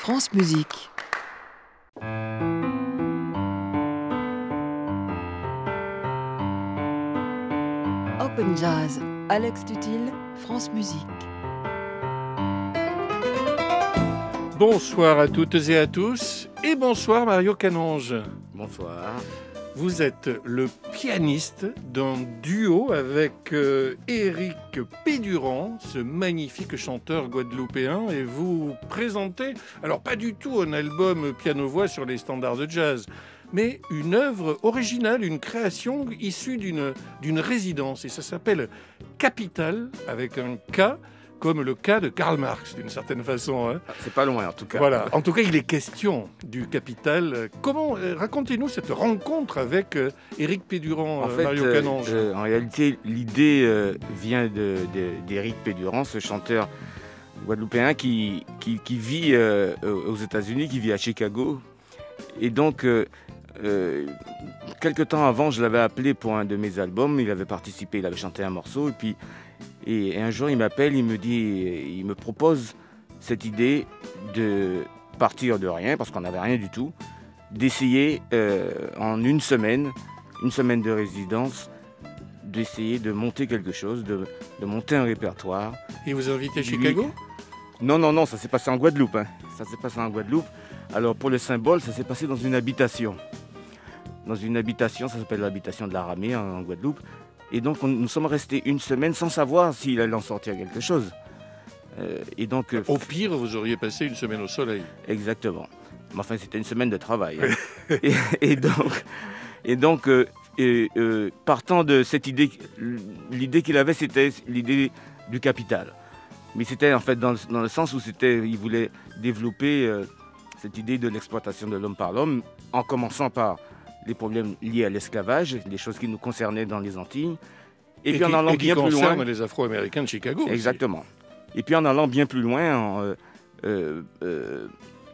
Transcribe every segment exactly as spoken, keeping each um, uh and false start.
France Musique. Open Jazz, Alex Tutil, France Musique. Bonsoir à toutes et à tous, et bonsoir Mario Canonge. Bonsoir. Vous êtes le pianiste d'un duo avec euh, Éric Pédurand, ce magnifique chanteur guadeloupéen, et vous présentez, alors pas du tout un album piano-voix sur les standards de jazz, mais une œuvre originale, une création issue d'une, d'une résidence, et ça s'appelle Capital, avec un K, comme le cas de Karl Marx, d'une certaine façon. Hein. C'est pas loin, en tout cas. Voilà. En tout cas, il est question du Capital. Comment euh, racontez-nous cette rencontre avec euh, Éric Pédurand, en euh, fait, Mario euh, Canonge. euh, En réalité, l'idée euh, vient de, de, d'Éric Pédurand, ce chanteur guadeloupéen qui, qui, qui vit euh, aux États-Unis, qui vit à Chicago. Et donc, euh, euh, quelques temps avant, je l'avais appelé pour un de mes albums. Il avait participé, il avait chanté un morceau. Et puis, Et un jour, il m'appelle, il me dit, il me propose cette idée de partir de rien, parce qu'on n'avait rien du tout, d'essayer euh, en une semaine, une semaine de résidence, d'essayer de monter quelque chose, de, de monter un répertoire. Il vous a invité à Lui- Chicago ? Non, non, non, ça s'est passé en Guadeloupe. Hein. Ça s'est passé en Guadeloupe. Alors, pour le symbole, ça s'est passé dans une habitation. Dans une habitation, ça s'appelle l'habitation de la Ramée en, en Guadeloupe. Et donc, on- nous sommes restés une semaine sans savoir s'il allait en sortir quelque chose. Euh, et donc, euh, Au pire, vous auriez passé une semaine au soleil. exactement. Mais enfin, c'était une semaine de travail. Hein. et, et donc, et donc euh, et, euh, partant de cette idée, l'idée qu'il avait, c'était l'idée du capital. Mais c'était en fait dans le, dans le sens où c'était, il voulait développer euh, cette idée de l'exploitation de l'homme par l'homme, en commençant par les problèmes liés à l'esclavage, les choses qui nous concernaient dans les Antilles, et, puis qui, en allant et qui bien plus concerne loin. les Afro-Américains de Chicago. aussi. Exactement. Et puis en allant bien plus loin, en, euh, euh, euh,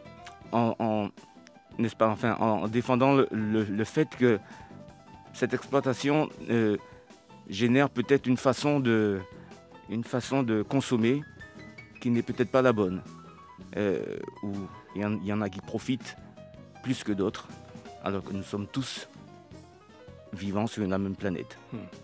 en, en- n'est-ce pas, enfin, en défendant le, le- le fait que cette exploitation euh, génère peut-être une façon de, une façon de consommer qui n'est peut-être pas la bonne, euh, où il y, en- il y en a qui profitent plus que d'autres, alors que nous sommes tous vivants sur la même planète.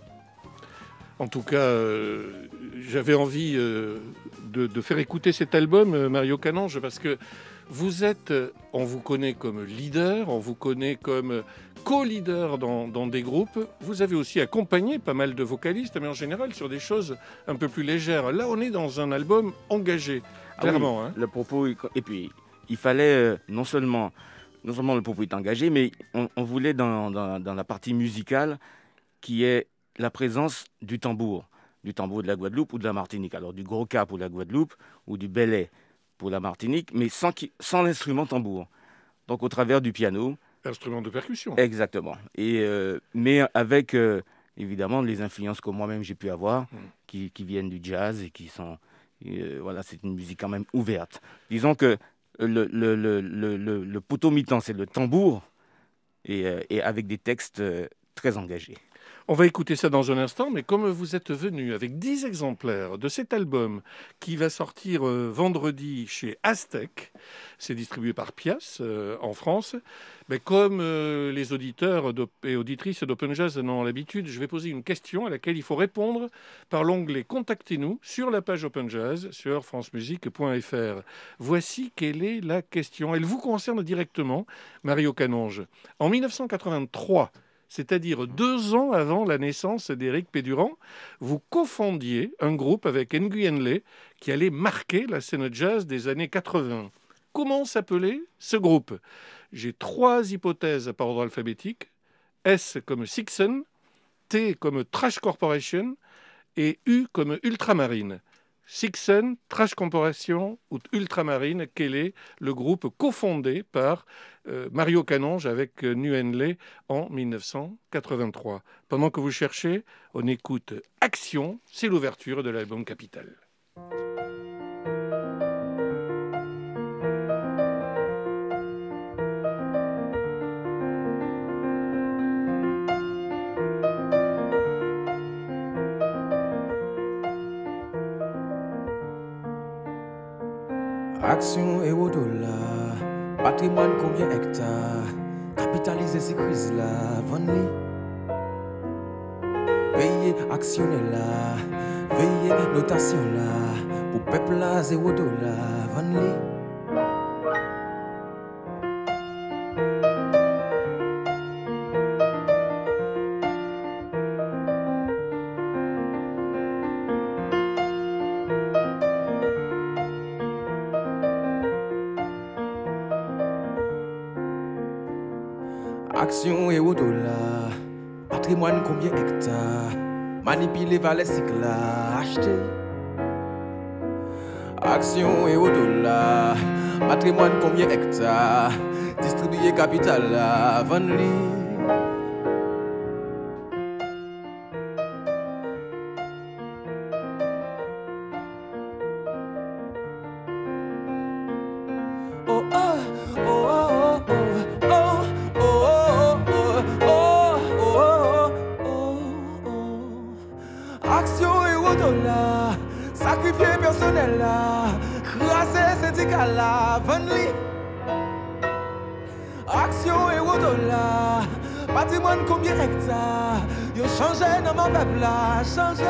En tout cas, euh, j'avais envie euh, de, de faire écouter cet album, euh, Mario Canonge, parce que vous êtes, euh, on vous connaît comme leader, on vous connaît comme euh, co-leader dans, dans des groupes. Vous avez aussi accompagné pas mal de vocalistes, mais en général sur des choses un peu plus légères. Là, on est dans un album engagé, Ah clairement. oui, hein. le propos, et puis il fallait euh, non seulement, non seulement le propos est engagé, mais on, on voulait dans, dans- dans la partie musicale qui est la présence du tambour, du tambour de la Guadeloupe ou de la Martinique. Alors du gros cas pour la Guadeloupe ou du belay pour la Martinique, mais sans, qui- sans l'instrument tambour. Donc au travers du piano, Instrument de percussion. exactement. Et, euh, mais avec euh, évidemment les influences que moi-même j'ai pu avoir, Mm. qui, qui viennent du jazz et qui sont... euh, voilà, c'est une musique quand même ouverte. Disons que le, le, le, le, le- le poteau mi-temps, c'est le tambour, et, euh, et avec des textes euh, très engagés. On va écouter ça dans un instant, mais comme vous êtes venu avec dix exemplaires de cet album qui va sortir euh, vendredi chez Aztec, c'est distribué par Pias euh, en France, mais comme euh, les auditeurs d'Op- et auditrices d'Open Jazz en ont l'habitude, je vais poser une question à laquelle il faut répondre par l'onglet Contactez-nous sur la page Open Jazz sur francemusique point f r. Voici quelle est la question. Elle vous concerne directement, Mario Canonge. En mille neuf cent quatre-vingt-trois, c'est-à-dire deux ans avant la naissance d'Éric Pédurand, vous cofondiez un groupe avec Nguyen Le qui allait marquer la scène jazz des années quatre-vingts. Comment s'appelait ce groupe ? J'ai trois hypothèses par ordre alphabétique. S comme Sixen, T comme Trash Corporation et U comme Ultramarine. Sixen, Trash Corporation ou Ultramarine, quel est le groupe cofondé par euh, Mario Canonge avec euh, Nguyen Le en mille neuf cent quatre-vingt-trois. Pendant que vous cherchez, on écoute Action, c'est l'ouverture de l'album Capital. Action et au-delà, patrimoine combien hectares, capitaliser ces crises là, vendre payer actionner là, veiller notation là, pour peuple là, zéro dollar, vendre action et au-delà, patrimoine combien hectares, manipuler valeur cycle là, acheter. Action et au-delà, patrimoine combien hectares, distribuer capital là, vendre oh oh oh oh oh oh oh oh oh oh action et au-delà, sacrifier personnel là, crasser syndical là, vendre action et au-delà, patrimoine combien hectares, yo changé dans mon peuple là, changé.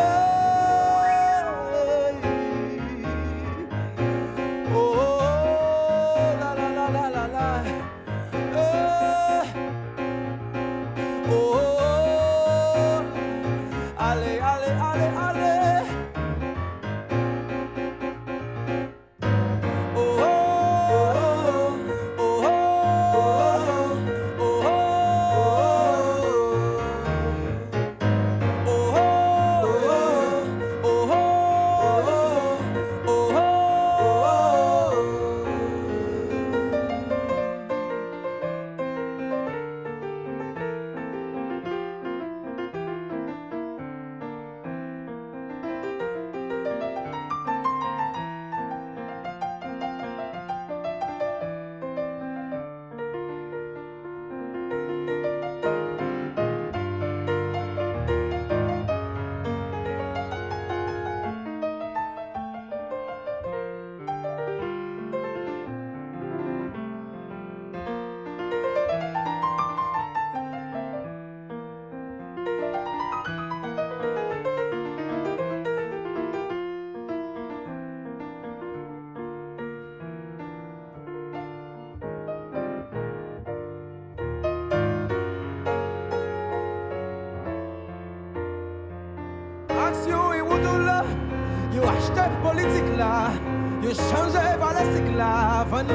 Action et au-delà, yo acheté politique là, yo changé valeur cycle là, vendre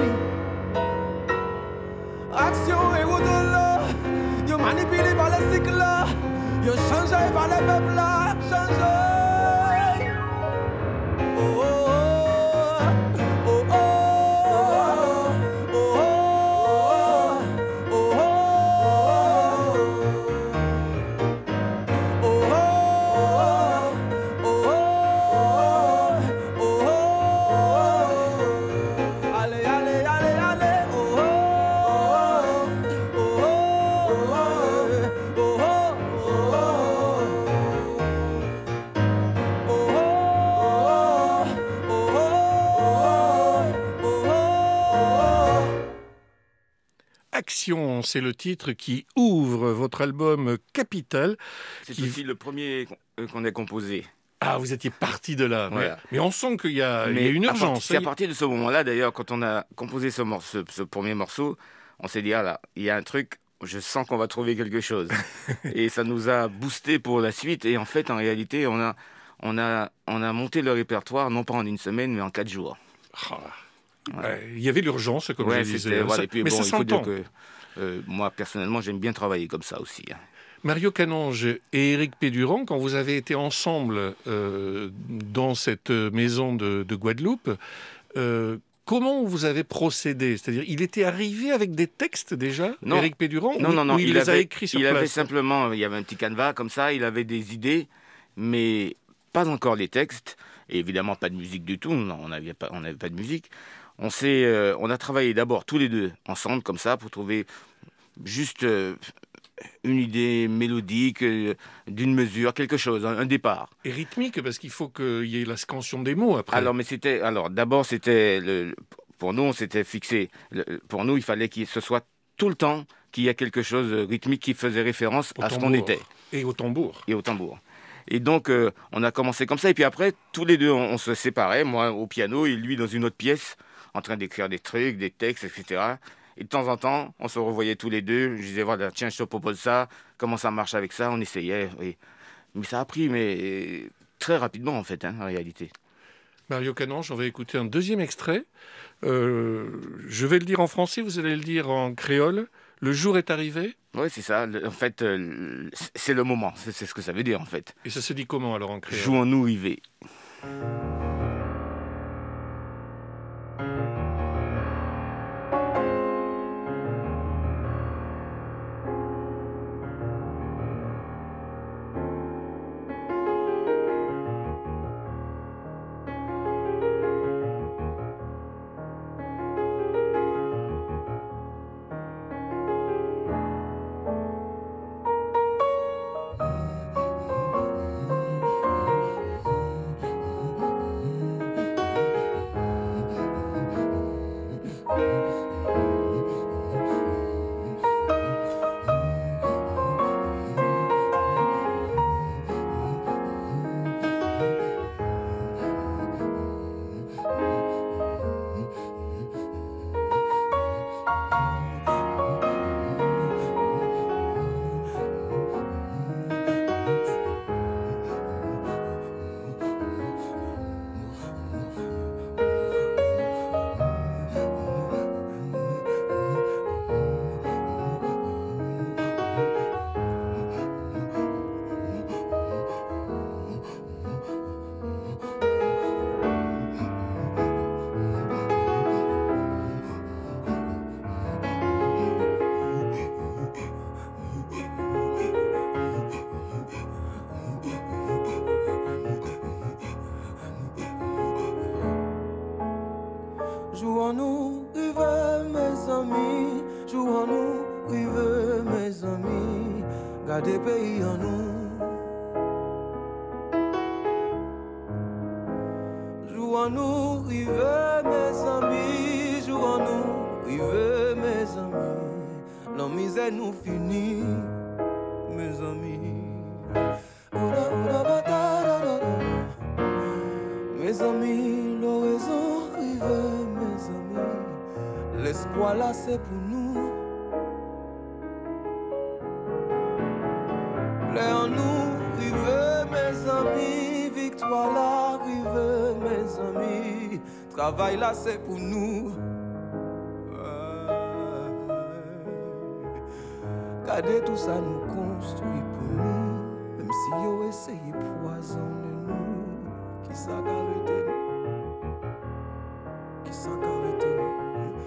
action et au-delà, yo manipulé valeur cycle là, yo changé valeur peuple là, changé. Oh oh oh oh oh oh oh Action, c'est le titre qui ouvre votre album Capital. C'est qui... aussi le premier qu'on ait composé. Ah, vous étiez parti de là. Voilà. Mais, mais on sent qu'il y a, il y a une urgence. C'est à partir de ce moment-là, d'ailleurs, quand on a composé ce, morceau, ce, ce premier morceau, on s'est dit, ah là, il y a un truc, je sens qu'on va trouver quelque chose. Et ça nous a boosté pour la suite. Et en fait, en réalité, on a, on a, on a monté le répertoire, non pas en une semaine, mais en quatre jours. Ah. Ouais. Il y avait l'urgence, comme ouais, je disais. Voilà, ça, et puis, mais bon, ça il faut s'entend. dire que euh, moi, personnellement, j'aime bien travailler comme ça aussi. Hein. Mario Canonge et Éric Pédurand, quand vous avez été ensemble euh, dans cette maison de, de Guadeloupe, euh, comment vous avez procédé ? C'est-à-dire, il était arrivé avec des textes déjà, non. Éric Pédurand, non, ou, non, non, ou il, il les avait, a écrits sur il place ? avait simplement, il y avait un petit canevas comme ça, il avait des idées, mais pas encore les textes, et évidemment pas de musique du tout, non, on n'avait pas, on n'avait pas de musique. On, s'est, euh, on a travaillé d'abord tous les deux ensemble comme ça pour trouver juste euh, une idée mélodique, euh, d'une mesure, quelque chose, un, un départ. Et rythmique, parce qu'il faut qu'il y ait la scansion des mots après. Alors, mais c'était, alors d'abord, c'était le, pour nous, on s'était fixé. Le- pour nous, il fallait que ce soit tout le temps qu'il y ait quelque chose de rythmique qui faisait référence Au à ce qu'on tambour. était Et au tambour. et au tambour. Et donc, euh, on a commencé comme ça. Et puis après, tous les deux, on, on se séparait. Moi au piano et lui dans une autre pièce, en train d'écrire des trucs, des textes, et cetera. Et de temps en temps, on se revoyait tous les deux. Je disais, voilà, tiens, je te propose ça. Comment ça marche avec ça? On essayait. Et... Mais ça a pris, mais très rapidement, en fait, hein, en réalité. Mario Canonge, on va écouter un deuxième extrait. Euh, je vais le dire en français, vous allez le dire en créole. Le jour est arrivé. Oui, c'est ça. Le- En fait, euh, le- c'est le moment. C'est c'est ce que ça veut dire, en fait. Et ça se dit comment alors en créole? Jouons-nous, Yves. Jouons-nous, rive mes amis, jouons-nous, rive mes amis, gardez pays en nous. Jouons-nous, rive mes amis, jouons-nous, rive mes amis, la misère nous finit, mes amis. Oula, oula, batara, mes amis, l'oraison rive, mes amis, l'espoir là c'est pour nous. L'air nous rive, mes amis, victoire là rive, mes amis, travail là c'est pour nous. Gardez tout ça nous construit pour nous, même si yo essaye poisonner nous, qui ça arrêter nous, qui ça arrêter nous.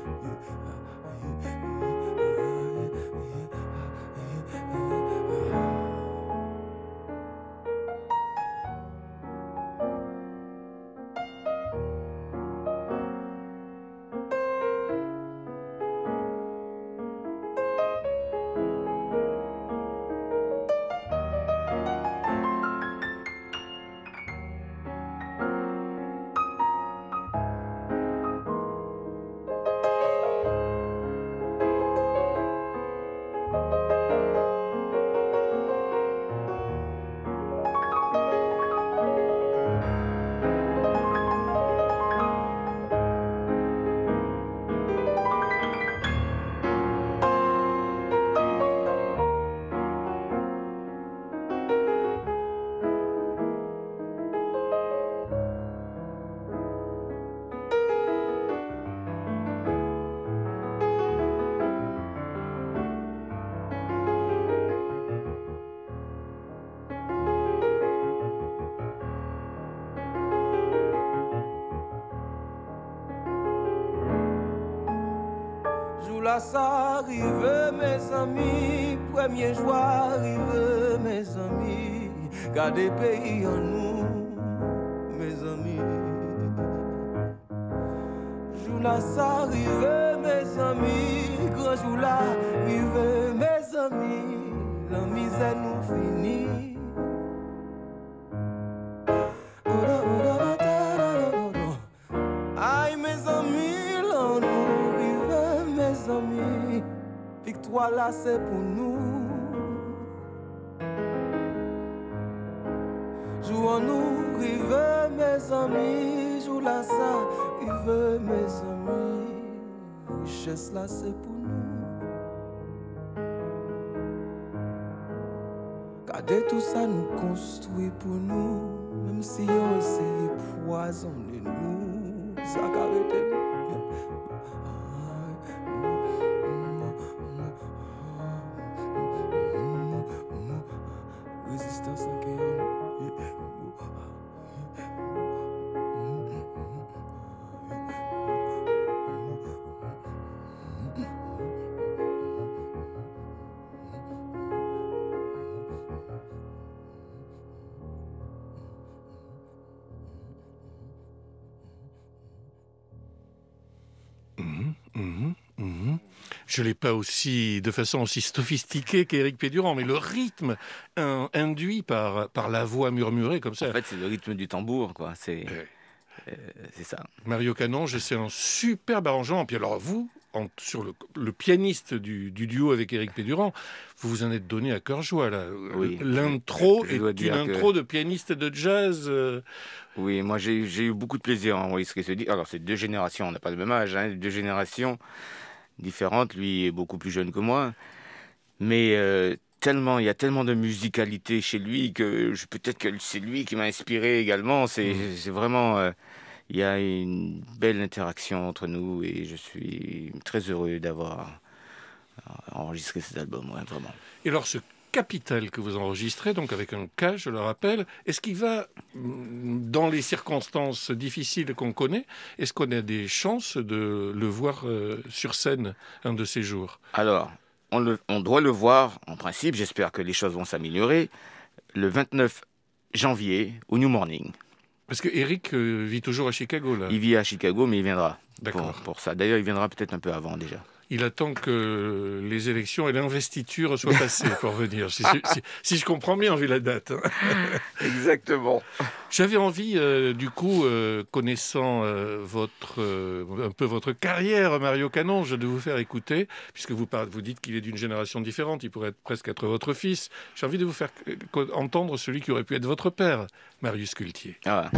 Là ça arrive mes amis, premier joie arrive mes amis, gardez pays en nous, mes amis. Jour là ça arrive mes amis, grand jour là arrive mes amis, la misère nous finit. Aïe mes amis, la victoire là c'est pour nous. Jouons nous, rive mes amis, joue là ça, rive mes amis, richesse là c'est pour nous. Gardez tout ça nous construit pour nous, même si on essaie de poisonner nous, ça qu'arrêter nous. Résistance en Je ne l'ai pas aussi, de façon aussi sophistiquée qu'Éric Pédurand, mais le rythme in, induit par, par la voix murmurée comme ça. En fait, c'est le rythme du tambour, quoi. C'est, Ouais. euh, c'est ça. Mario Canonge, c'est un superbe arrangement. Puis alors vous, en, sur le, le pianiste du, du duo avec Éric Pédurand, vous vous en êtes donné à cœur joie là. Oui. L'intro Je dois est une dire intro que- de pianiste de jazz. euh, Oui, moi j'ai, j'ai eu beaucoup de plaisir à enregistrer ce disque. Alors c'est deux générations, on n'a pas le même âge, hein, deux générations différentes. Lui est beaucoup plus jeune que moi, mais euh, tellement, il y a tellement de musicalité chez lui que je, peut-être que c'est lui qui m'a inspiré également. C'est, c'est vraiment, euh, il y a une belle interaction entre nous et je suis très heureux d'avoir euh, enregistré cet album, ouais, vraiment. Et alors ce Capital que vous enregistrez, donc avec un K, je le rappelle, est-ce qu'il va, mm, dans les circonstances difficiles qu'on connaît, est-ce qu'on a des chances de le voir euh, sur scène un de ces jours? Alors, on, le- on doit le voir, en principe, j'espère que les choses vont s'améliorer, le vingt-neuf janvier au New Morning. Parce que Eric euh, vit toujours à Chicago, là. Il vit à Chicago, mais il viendra pour, D'accord. pour ça. D'ailleurs, il viendra peut-être un peu avant déjà. Il attend que les élections et l'investiture soient passées pour venir, si, si- si je comprends bien, vu la date. hein. Exactement. J'avais envie, euh, du coup, euh, connaissant euh, votre, euh, un peu votre carrière, Mario Canonge, de vous faire écouter, puisque vous, par- vous dites qu'il est d'une génération différente, il pourrait être, presque être votre fils. J'ai envie de vous faire euh, co- entendre celui qui aurait pu être votre père, Marius Cultier. Ah.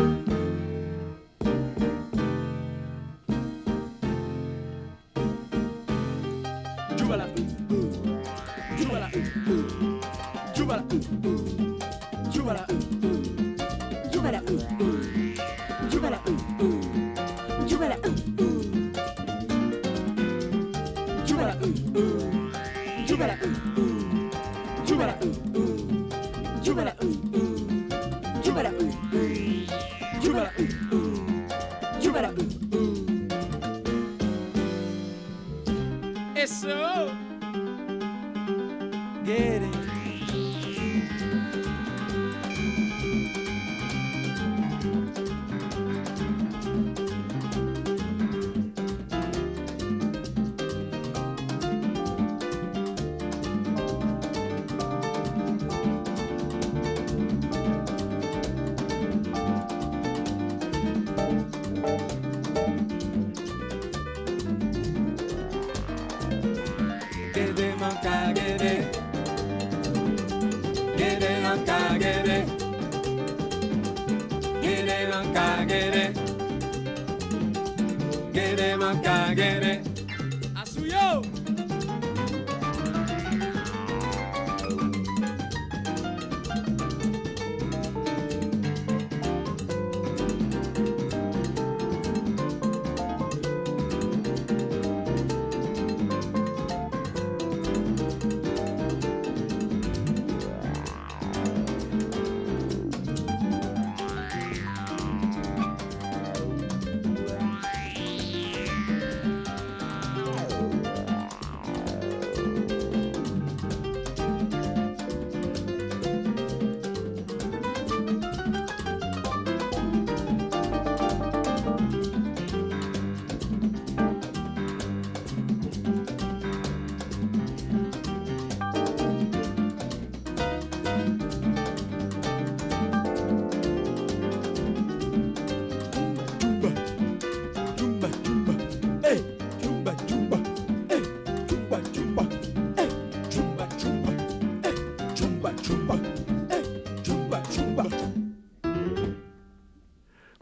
Jubala, Jubala, Jubala, Jubala, Jubala, Jubala, Jubala, Jubala, Jubala, Jubala, Jubala, Jubala, Jubala. Jubala. S O Get it. Gede manka gede, gede manka gede, gede manka gede, gede manka gede. Asuyo.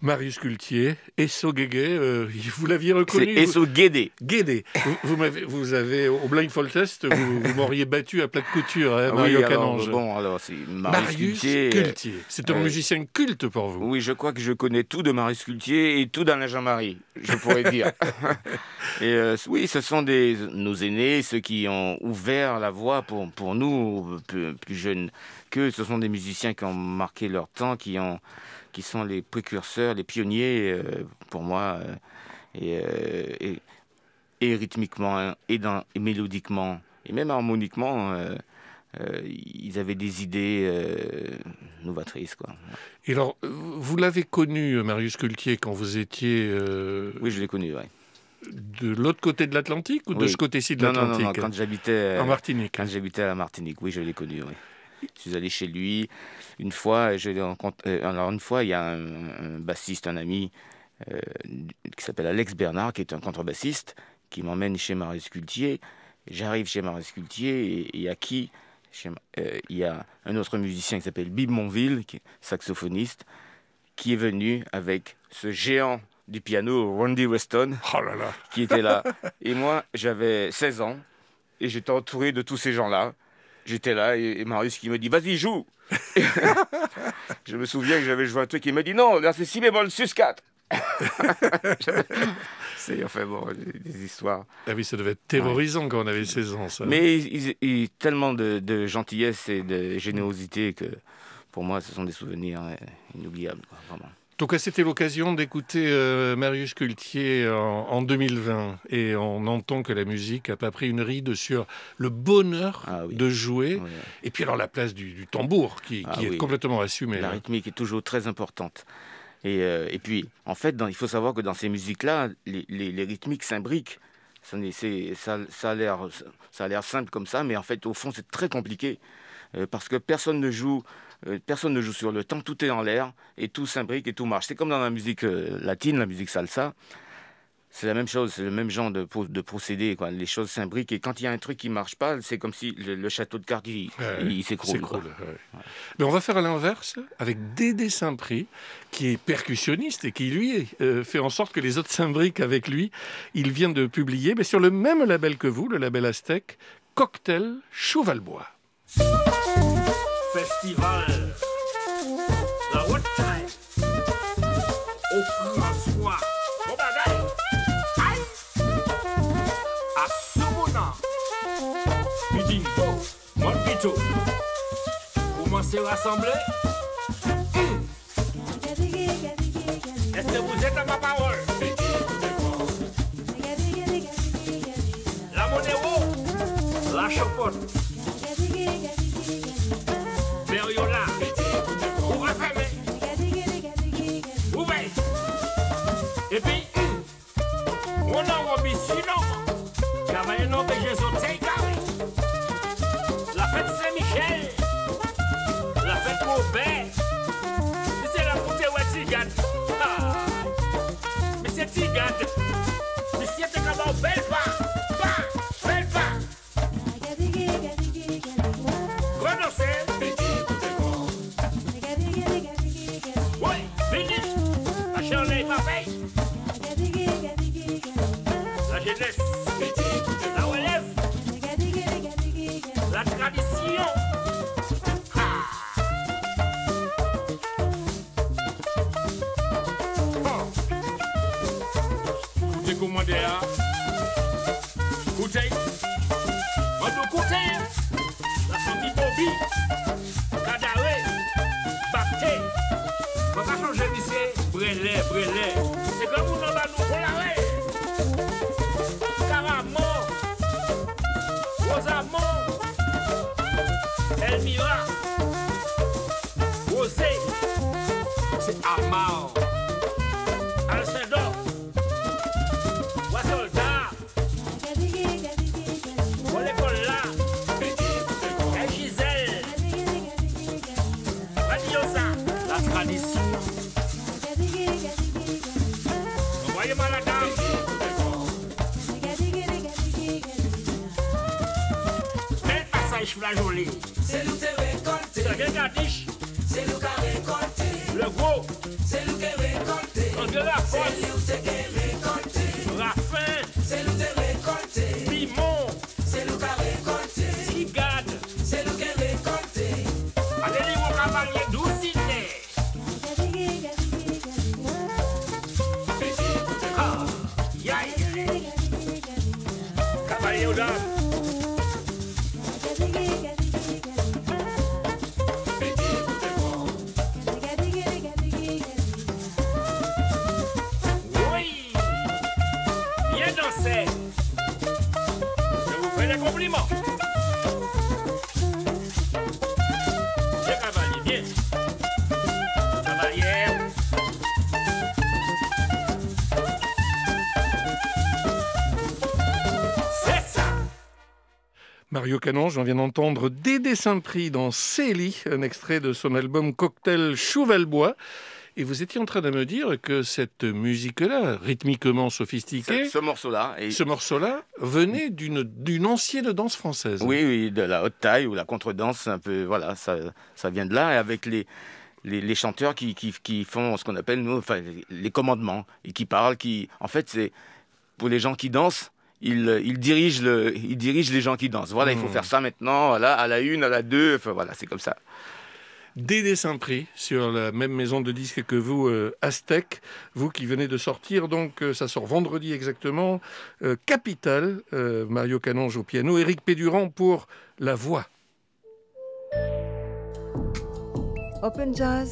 Marius Cultier, Esso Guégué, euh, vous l'aviez reconnu. C'est Esso Guédé. Guédé. Vous, vous, m'avez, vous avez, au Blindfold Test, vous, vous m'auriez battu à plat de couture, hein, Mario oui, alors, Canonge. bon, alors c'est Marius, Marius Cultier. Cultier. C'est un euh, musicien culte pour vous. Oui, je crois que je connais tout de Marius Cultier et tout d'Alain Jean-Marie, je pourrais dire. Et euh, oui, ce sont des, nos aînés, ceux qui ont ouvert la voie pour, pour nous, plus, plus jeunes qu'eux. Ce sont des musiciens qui ont marqué leur temps, qui, ont, qui sont les précurseurs, les pionniers, euh, pour moi, euh, et, euh, et, et rythmiquement, hein, et, dans, et mélodiquement, et même harmoniquement. Euh, Euh, ils avaient des idées euh, novatrices, quoi. Et alors, vous l'avez connu, Marius Cultier, quand vous étiez... Euh, oui, je l'ai connu, oui. De l'autre côté de l'Atlantique ou oui. de ce côté-ci de non, l'Atlantique? Non, non, non, quand j'habitais... En Martinique. Quand j'habitais à la Martinique, oui, je l'ai connu, oui. Je suis allé chez lui une fois, je l'ai rencontré... Alors, une fois, il y a un, un bassiste, un ami, euh, qui s'appelle Alex Bernard, qui est un contrebassiste, qui m'emmène chez Marius Cultier. J'arrive chez Marius Cultier et, et à qui... Il euh, y a un autre musicien qui s'appelle Bib Monville, qui est saxophoniste, qui est venu avec ce géant du piano, Randy Weston, oh là là. qui était là. Et moi, j'avais seize ans et j'étais entouré de tous ces gens-là. J'étais là et, et Marius qui me dit « Vas-y, joue !» Je me souviens que j'avais joué un truc, il m'a dit « Non, là c'est si bémol sus quatre !» C'est enfin bon, des, des histoires. Ah oui, ça devait être terrorisant ouais. quand on avait seize ans, ça. Mais il, il, il, tellement de, de gentillesse et de générosité que pour moi, ce sont des souvenirs inoubliables, quoi, vraiment. Donc c'était l'occasion d'écouter euh, Marius Cultier en, en deux mille vingt et on entend que la musique n'a pas pris une ride sur le bonheur ah, oui. de jouer oui. et puis alors la place du, du tambour qui, ah, qui oui. est complètement assumée. La là. rythmique est toujours très importante. Et, euh, et puis, en fait, dans, il faut savoir que dans ces musiques-là, les, les, les rythmiques s'imbriquent. Ça, c'est, ça, ça, a l'air, ça a l'air simple comme ça, mais en fait, au fond, c'est très compliqué. Euh, parce que personne ne joue, euh, personne ne joue sur le temps, tout est en l'air, et tout s'imbrique et tout marche. C'est comme dans la musique euh, latine, la musique salsa. C'est la même chose, c'est le même genre de, de procédé, quoi. Les choses s'imbriquent et quand il y a un truc qui ne marche pas, c'est comme si le, le château de cartes, il, ouais, il s'écroule. s'écroule ouais. Ouais. Mais on va faire à l'inverse avec Dédé Saint-Prix, qui est percussionniste et qui, lui, euh, fait en sorte que les autres s'imbriquent avec lui. Il vient de publier, mais sur le même label que vous, le label Aztec, Cocktail Chouvalbois. Festival, la what time, au François. Comment se rassembler? Mmh. Est-ce que vous êtes à ma parole? La monnaie haut, la chocotte, Beriola, ouvrez fermé, ouvrez. Et puis, mmh. on a envie sinon, travailler non, mais j'ai sauté. La fête Saint-Michel, la fête Maubert, mais c'est la montée où est Tigane. Ah, mais c'est Tigane, mais si c'est comme un bel pas, pas, bel pas. Renoncez. Oui, fini, la charlée pareil. La jeunesse, la relève. La tradition. Ah. Oh. Écoutez comment on est là. Écoutez. On doit écouter. La famille Bobby. Kadawé. Bacté. On va changer d'ici. Brélé, brélé. C'est comme on va nous collarer. Caramo. Rosamond. Elmira, Rosé, c'est Amar, Alcedor, Wassolda, Olekola, El Gisèle, Radiosa, la tradition. Envoyez-moi la dame. Bel passage flageolé. C'est nous qui récolté. C'est le gadiche. C'est nous qui récolté. Le gros. C'est nous qui récolté. André Lafosse, Raffin, Pimon, Tigade, Adélie Cavalier Doucinet. Ah, yaï, Cavalier aux dames. Oui, bien dansé. Je vous fais des compliments. Bien cavalier, bien. Cavalière. C'est ça. Mario Canonge, on vient d'entendre Dédé Saint-Prix dans Célie, un extrait de son album Cocktail Chouvel-Bois. Et vous étiez en train de me dire que cette musique-là, rythmiquement sophistiquée, Ce, ce morceau-là. Et... ce morceau-là, venait d'une, d'une ancienne danse française. Oui, oui, de la haute taille ou la contredanse, un peu, voilà, ça, ça vient de là, et avec les, les, les chanteurs qui, qui, qui font ce qu'on appelle, nous, enfin, les commandements, et qui parlent, qui, en fait, c'est pour les gens qui dansent, ils, ils, dirigent, le, ils dirigent les gens qui dansent. Voilà, mmh. il faut faire ça maintenant, voilà, à la une, à la deux, enfin, voilà, c'est comme ça. Dédé Saint-Prix, sur la même maison de disques que vous, euh, Aztec, vous qui venez de sortir, donc euh, ça sort vendredi exactement, euh, Capital, euh, Mario Canonge au piano, Éric Pédurand pour la voix. Open Jazz,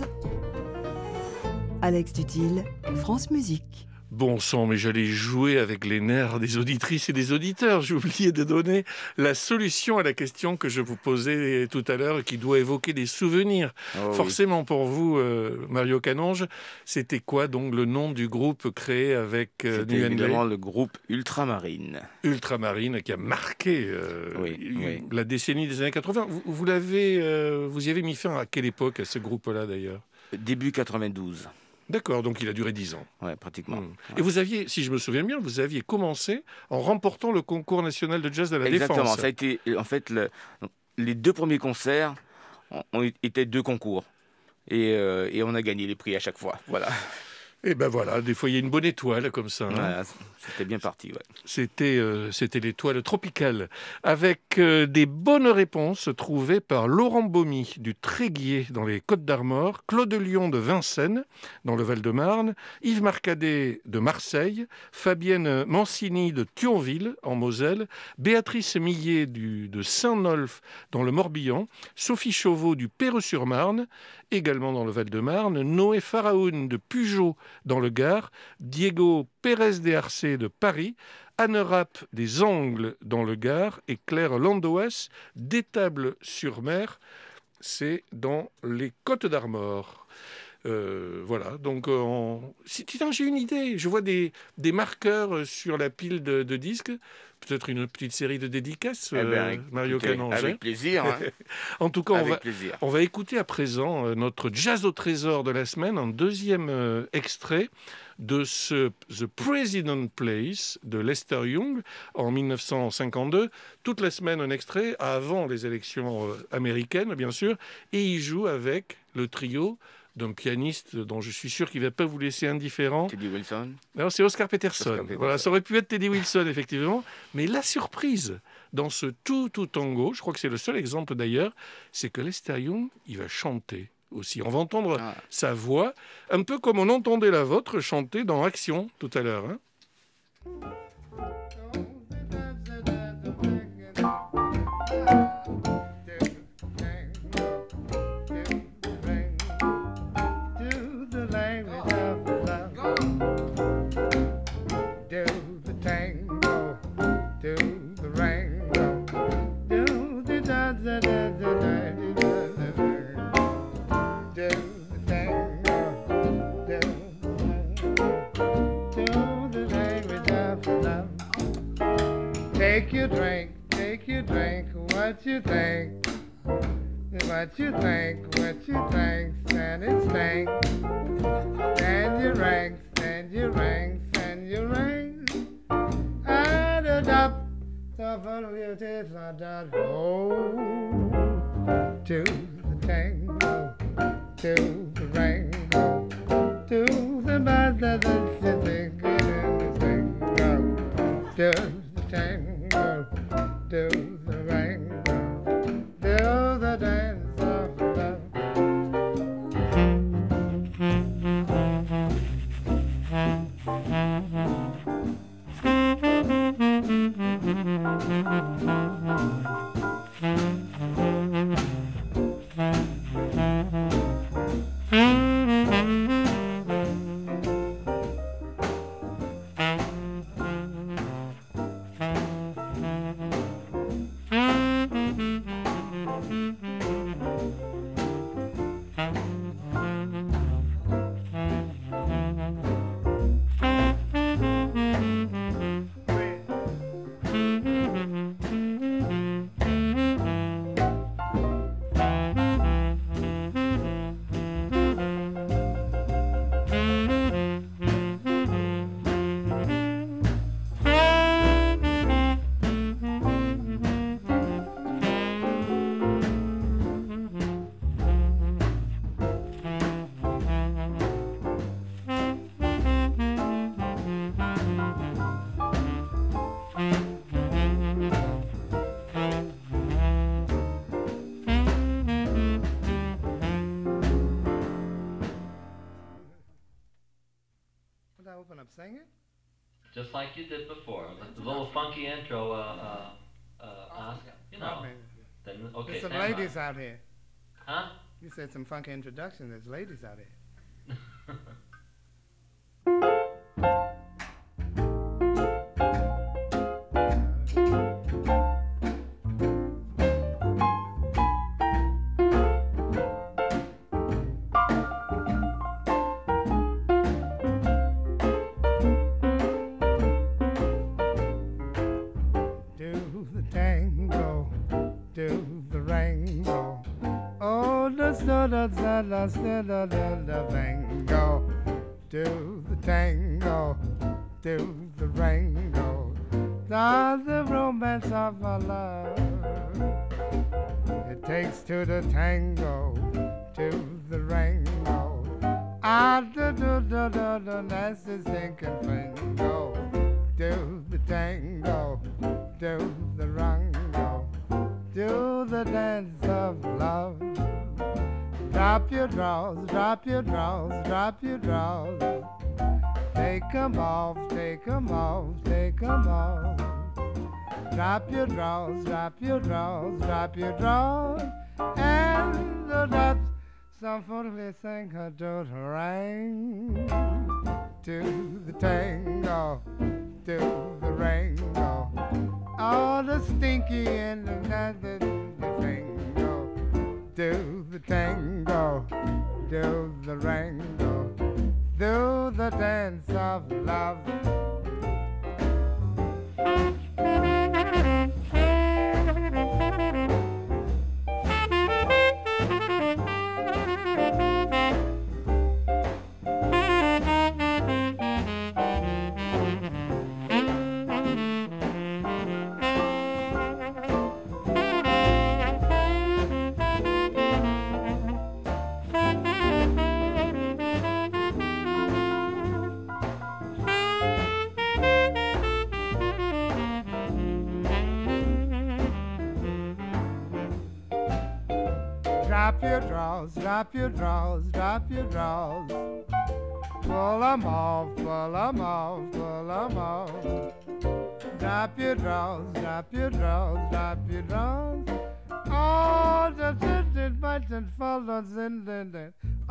Alex Dutil, France Musique. Bon sang, mais j'allais jouer avec les nerfs des auditrices et des auditeurs. J'ai oublié de donner la solution à la question que je vous posais tout à l'heure et qui doit évoquer des souvenirs. Oh, Forcément oui. pour vous, euh, Mario Canonge, c'était quoi donc le nom du groupe créé avec euh, C'était Nguyen évidemment Lé le groupe Ultramarine. Ultramarine qui a marqué euh, Oui, oui. la décennie des années quatre-vingts. Vous, vous, l'avez, euh, vous y avez mis fin à quelle époque à ce groupe-là d'ailleurs ? Début quatre-vingt-douze. D'accord, donc il a duré dix ans. Ouais, pratiquement. Mmh. Ouais. Et vous aviez, si je me souviens bien, vous aviez commencé en remportant le concours national de jazz de la Exactement, Défense. ça a été, en fait, le, les deux premiers concerts ont, ont été deux concours. Et, euh, et on a gagné les prix à chaque fois, voilà. Et ben voilà, des fois il y a une bonne étoile comme ça. Hein. Voilà, c'était bien parti, ouais. C'était, euh, c'était l'étoile tropicale, avec euh, des bonnes réponses trouvées par Laurent Baumy du Tréguier dans les Côtes-d'Armor, Claude Lyon de Vincennes dans le Val-de-Marne, Yves Marcadet de Marseille, Fabienne Mancini de Thionville en Moselle, Béatrice Millet du, de Saint-Nolf dans le Morbihan, Sophie Chauveau du Perreux-sur-Marne, également dans le Val-de-Marne, Noé Pharaoun de Pugeot dans le Gard, Diego Pérez de Arcé de Paris, Anne Rapp des Angles dans le Gard et Claire Landoès d'Étable-sur-Mer, c'est dans les Côtes-d'Armor. Euh, voilà, donc euh, en... si, tiens, j'ai une idée, je vois des, des marqueurs sur la pile de, de disques, peut-être une petite série de dédicaces, Eh ben, euh, Mario écoutez, Canonge. avec plaisir. Hein. En tout cas, on avec va, plaisir. on va écouter à présent euh, notre jazz au trésor de la semaine, un deuxième euh, extrait de ce The President Place de Lester Young en mille neuf cent cinquante-deux. Toute la semaine, un extrait avant les élections euh, américaines, bien sûr, et il joue avec le trio d'un pianiste dont je suis sûr qu'il ne va pas vous laisser indifférent. Teddy Wilson. Non, c'est Oscar Peterson. Oscar Peterson. Voilà, ça aurait pu être Teddy Wilson, effectivement. Mais la surprise dans ce tout, tout tango, je crois que c'est le seul exemple d'ailleurs, c'est que Lester Young, il va chanter aussi. On va entendre Ah. sa voix, un peu comme on entendait la vôtre chanter dans Action tout à l'heure. Hein. Take your drink, take your drink, what you think? What you think, what you think, stand it stank. Stand your rank, stand your rank, stand your rank. And a dub, the follow your tips, not that hold. To the tango, to the rainbow, to the about the tango, do the tango, do the rango, do the dance of love. Would I open up singing? Just like you did before. The little funky intro, uh, uh, uh, Oscar. You know. Pardon me. Then, okay, There's some stand by. ladies out here. Huh? You said some funky introduction. There's ladies out here. Do the tango, do the rainbow. Oh, the da da da da da da da da bango. Do the tango, do the rainbow. That's the romance of our love. It takes to the tango, to the rainbow. Ah, do do do do do, that's the stinking fango. Do the tango, do the rango, do the dance of love. Drop your draws, drop your draws, drop your draws. Take 'em off, take 'em off, take 'em off. Drop your draws, drop your draws, drop your draws. And the dance, some foolishly sing her do the ring. Do the tango, do the rainbow. All the stinky and the nothing, the tango. Do the tango, do the rainbow. Do the dance of love. Drop your draws, drop your draws, drop your draws. Pull 'em off, pull 'em off, pull 'em off. Drop your draws, drop your draws, drop your draws. All the tinted buttons follows in the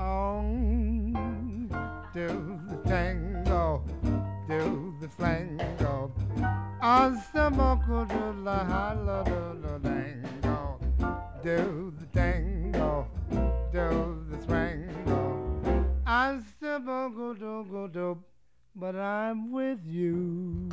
on. Do the tango, do the flango. Hasta moco do la halo do la dango. Do the tango, do the swango. I still go do go do, but I'm with you.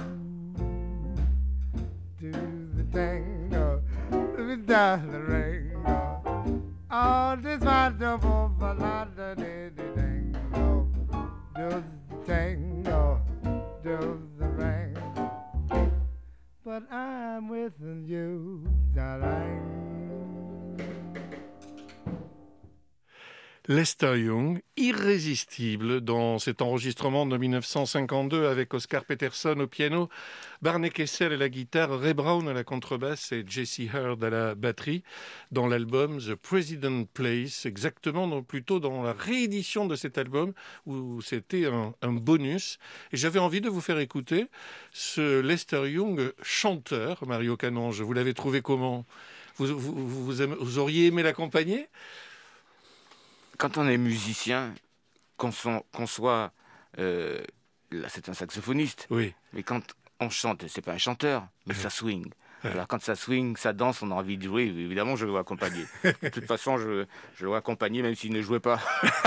Do the tango, do the rango. Oh, this my double balada de de tango. Do the tango, do the rango. But I'm with you, darling. Lester Young, irrésistible dans cet enregistrement de mille neuf cent cinquante-deux avec Oscar Peterson au piano, Barney Kessel à la guitare, Ray Brown à la contrebasse et Jesse Hurd à la batterie dans l'album The President Place, exactement donc plutôt dans la réédition de cet album où c'était un, un bonus. Et j'avais envie de vous faire écouter ce Lester Young chanteur, Mario Canonge. Vous l'avez trouvé comment ? vous, vous, vous, aimez, vous auriez aimé l'accompagner ? Quand on est musicien, qu'on, son, qu'on soit... Euh, là, c'est un saxophoniste. Oui. Mais quand on chante, c'est pas un chanteur, mais ça swing. Ouais. Alors quand ça swing, ça danse, on a envie de jouer. Évidemment, je le vois accompagner. De toute façon, je, je le vois accompagner même s'il ne jouait pas.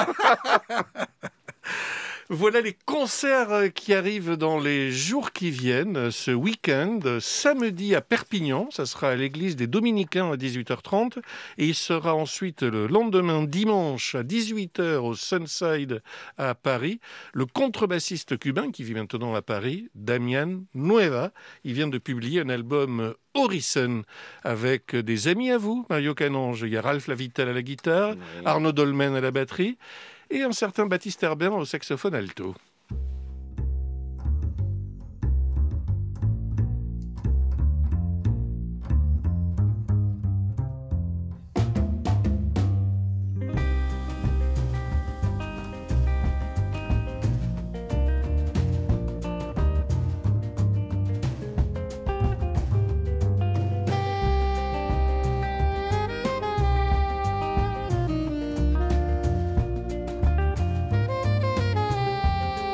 Voilà les concerts qui arrivent dans les jours qui viennent. Ce week-end, samedi à Perpignan, ça sera à l'église des Dominicains à dix-huit heures trente. Et il sera ensuite le lendemain, dimanche, à dix-huit heures au Sunside à Paris. Le contrebassiste cubain qui vit maintenant à Paris, Damian Nueva, il vient de publier un album Horizon avec des amis à vous, Mario Canonge. Il y a Ralph Lavital à la guitare, Oui. Arnaud Dolmen à la batterie et un certain Baptiste Herbert au saxophone alto. Thank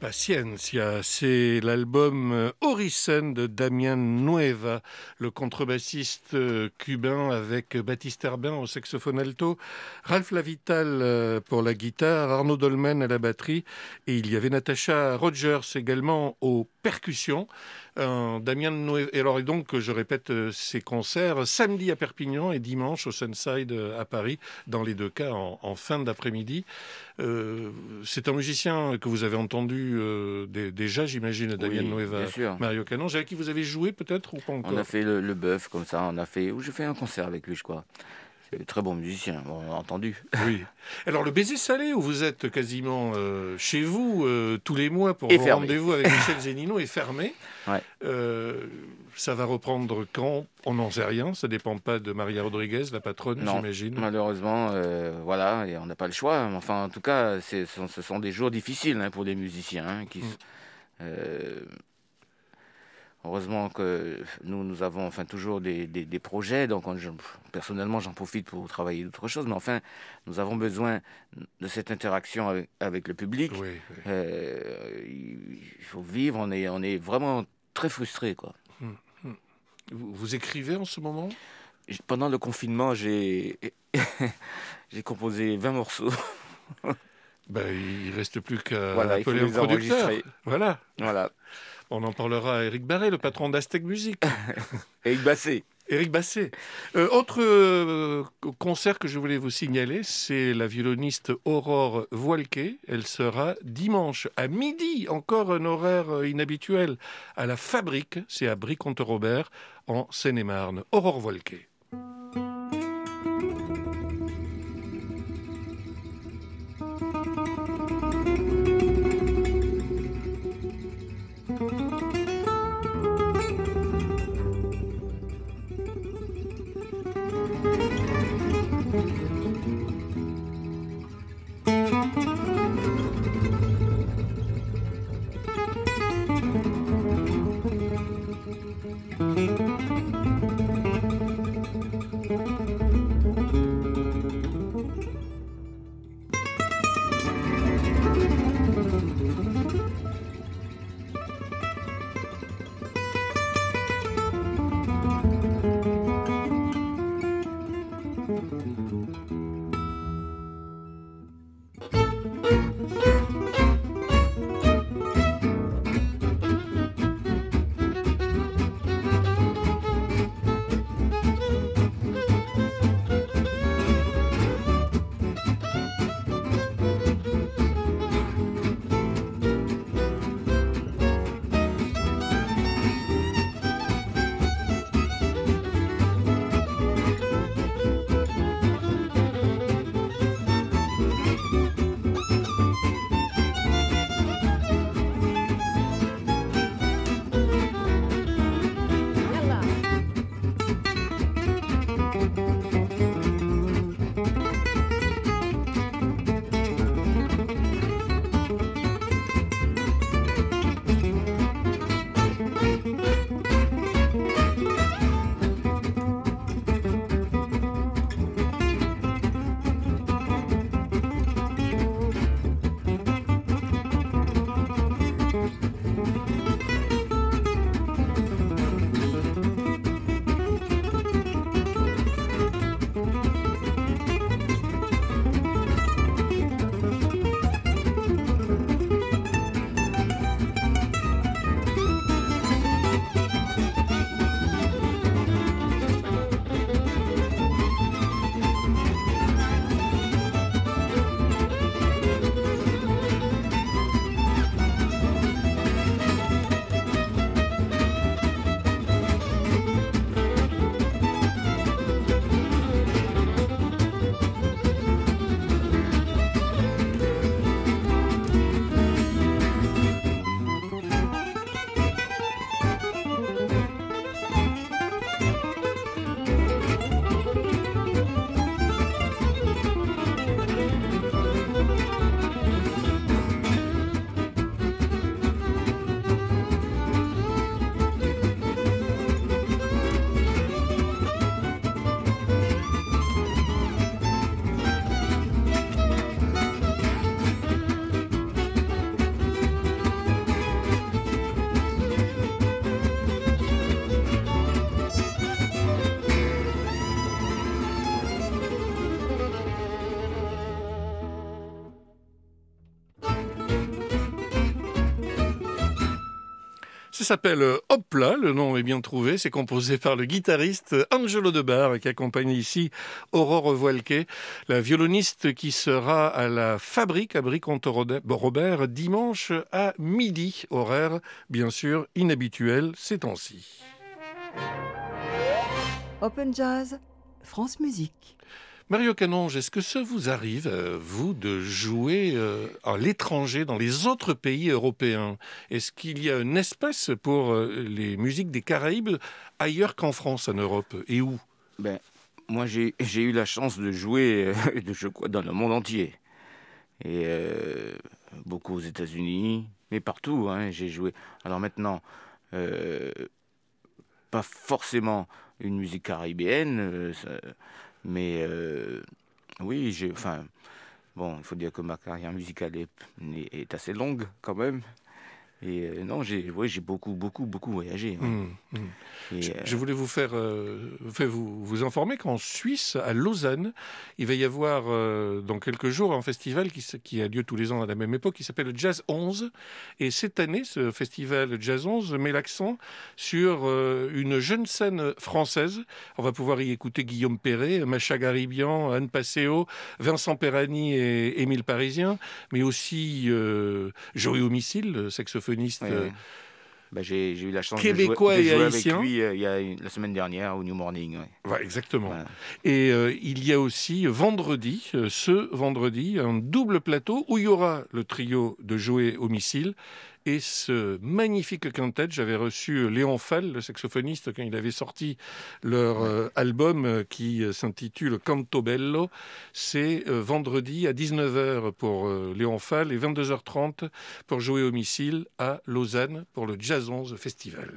La Ciencia, c'est l'album euh, Oricen de Damian Nueva, le contrebassiste euh, cubain avec Baptiste Herbin au saxophone alto, Ralph Lavital euh, pour la guitare, Arnaud Dolmen à la batterie, et il y avait Natasha Rogers également aux percussions. Euh, Damian Nueva, et alors et donc je répète euh, ces concerts samedi à Perpignan et dimanche au Sunside euh, à Paris, dans les deux cas en, en fin d'après-midi. Euh, c'est un musicien que vous avez entendu euh, dé- déjà, j'imagine, Damian Oui, Nueva, bien sûr. Mario Canonge, avec qui vous avez joué peut-être ou pas encore? On a fait le, le bœuf comme ça, on a fait. Ou j'ai fait un concert avec lui, je crois. C'est un très bon musicien, bon, on a entendu. Oui. Alors le baiser salé, où vous êtes quasiment euh, chez vous euh, tous les mois pour Et vos fermé. rendez-vous avec Michel Zennino, est fermé. Ouais. Euh, ça va reprendre quand? On n'en sait rien, ça dépend pas de Maria Rodriguez, la patronne, Non, j'imagine. malheureusement, euh, voilà, et on n'a pas le choix. Enfin, en tout cas, c'est- ce sont, ce sont des jours difficiles hein, pour des musiciens. hein, qui, Mm. euh, heureusement que nous, nous avons enfin toujours des, des- des projets. Donc, on- je- personnellement, j'en profite pour travailler d'autres choses. Mais enfin, nous avons besoin de cette interaction avec, avec le public. Oui, oui. Euh, il faut vivre. On est, on est vraiment très frustrés, quoi. Vous, vous écrivez en ce moment? J- Pendant le confinement, j'ai j'ai composé vingt morceaux. Ben, il reste plus qu'à Voilà, il faut appeler un les producteur. enregistrer. Voilà. Voilà. On en parlera à Éric Barré, le patron d'Aztec Music. Et Bassé. Éric Basset. Euh, autre euh, concert que je voulais vous signaler, c'est la violoniste Aurore Voilquet. Elle sera dimanche à midi, encore un horaire euh, inhabituel, à la Fabrique, c'est à Brie-Comte-Robert, en Seine-et-Marne. Aurore Voilquet. s'appelle Hopla, le nom est bien trouvé. C'est composé par le guitariste Angelo De Bar qui accompagne ici Aurore Voilquet, la violoniste qui sera à la Fabrique à Brie-Comte-Robert dimanche à midi, horaire bien sûr inhabituel ces temps-ci. Open Jazz, France Musique. Mario Canonge, est-ce que ça vous arrive, euh, vous, de jouer euh, à l'étranger, dans les autres pays européens? Est-ce qu'il y a un espace pour euh, les musiques des Caraïbes ailleurs qu'en France, en Europe? Et où? Ben, moi, j'ai, j'ai eu la chance de jouer euh, de, je crois, dans le monde entier. Et euh, beaucoup aux États-Unis, mais partout, hein, j'ai joué. Alors maintenant, euh, pas forcément une musique caribéenne, euh, ça, mais euh, oui, j'ai, enfin, bon, il faut dire que ma carrière musicale est, est assez longue quand même. Et euh, non, j'ai, ouais, j'ai beaucoup, beaucoup, beaucoup voyagé. Ouais. Mmh, mmh. Et, je, euh, je voulais vous faire, euh, faire vous, vous informer qu'en Suisse, à Lausanne, il va y avoir euh, dans quelques jours un festival qui, qui a lieu tous les ans à la même époque, qui s'appelle le Jazz onze. Et cette année, ce festival Jazz onze met l'accent sur euh, une jeune scène française. On va pouvoir y écouter Guillaume Perret, Macha Garibian, Anne Passeo, Vincent Perani et Émile Parisien, mais aussi euh, Joey Homicile, le saxophoniste. Ouais, ouais. Ben, j'ai, j'ai eu la chance Québécois de jouer, de et jouer haïtien. avec lui euh, il y a une, la semaine dernière au New Morning. Ouais. Ouais, exactement. Voilà. Et euh, il y a aussi vendredi, euh, ce vendredi, un double plateau où il y aura le trio de Joey Homicile et ce magnifique quintet. J'avais reçu Léon Fall, le saxophoniste, quand il avait sorti leur euh, album euh, qui euh, s'intitule Canto Bello. C'est euh, vendredi à dix-neuf heures pour euh, Léon Fall et vingt-deux heures trente pour Joey Homicile à Lausanne pour le Jazz onze Festival.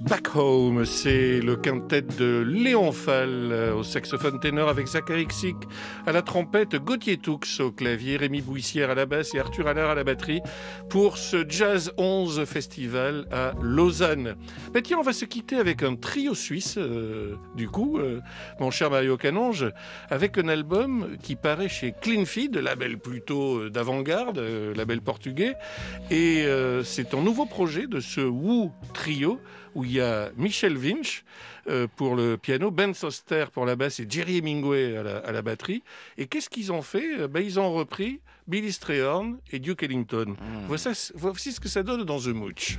Back Home, c'est le quintet de Léon Fall euh, au saxophone ténor avec Zachary Xick à la trompette, Gauthier Toux au clavier, Rémi Bouissière à la basse et Arthur Allaire à la batterie pour ce Jazz onze Festival à Lausanne. Ben tiens, on va se quitter avec un trio suisse, euh, du coup, euh, mon cher Mario Canonge, avec un album qui paraît chez Clean Feed, label plutôt d'avant-garde, euh, label portugais, et euh, c'est un nouveau projet de ce Woo Trio, où il y a Michel Winch euh, pour le piano, Ben Soster pour la basse et Jerry Hemingway à la, à la batterie. Et qu'est-ce qu'ils ont fait ? Ben, ils ont repris Billy Strayhorn et Duke Ellington. Mmh. Voici, voici ce que ça donne dans The Mooch.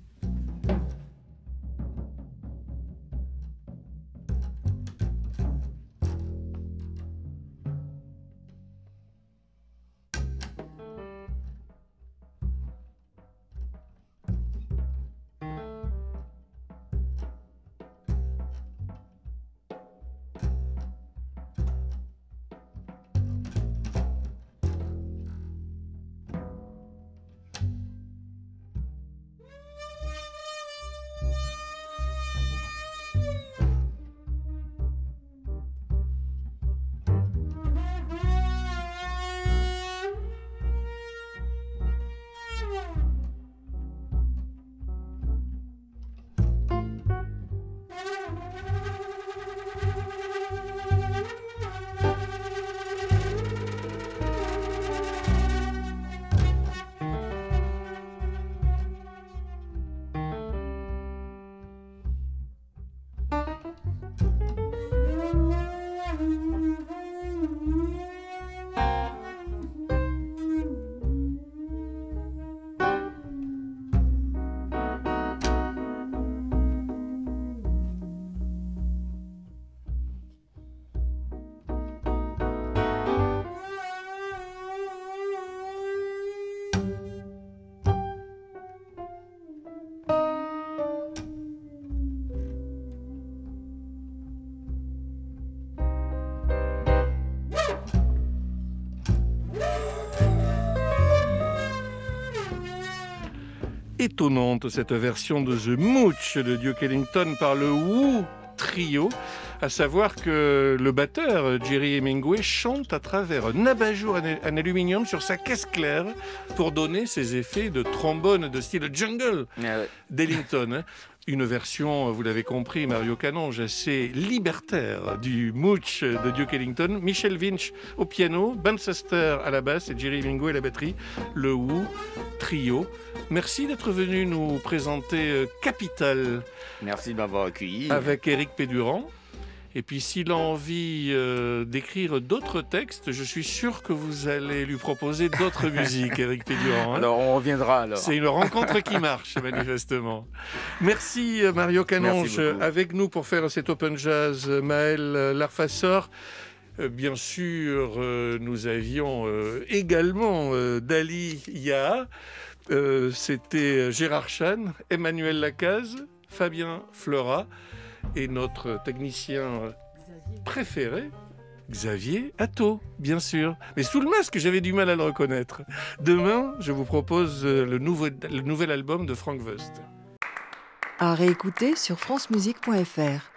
Étonnante cette version de The Mooch de Duke Ellington par le Woo Trio, à savoir que le batteur Jerry Hemingway chante à travers un abat-jour en aluminium sur sa caisse claire pour donner ses effets de trombone de style jungle ah ouais. d'Ellington. Une version, vous l'avez compris, Mario Canonge, assez libertaire du Mooch de Duke Ellington. Michel Winch au piano, Ben Soster à la basse et Jerry Hemingway à la batterie. Le Woo Trio. Merci d'être venu nous présenter Capital. Merci de m'avoir accueilli. Avec Éric Pédurand. Et puis s'il a envie euh, d'écrire d'autres textes, je suis sûr que vous allez lui proposer d'autres musiques, Éric Pédurand. Hein. Alors on reviendra alors. C'est une rencontre qui marche, manifestement. Merci Mario Canonge, avec nous pour faire cet Open Jazz, Maël Larfassor. Euh, bien sûr, euh, nous avions euh, également euh, Dali Yaha. Euh, c'était Gérard Chan, Emmanuel Lacaze, Fabien Fleurat et notre technicien préféré, Xavier Atto, bien sûr. Mais sous le masque, j'avais du mal à le reconnaître. Demain, je vous propose le, nouveau, le nouvel album de Frank West. À réécouter sur francemusique point f r.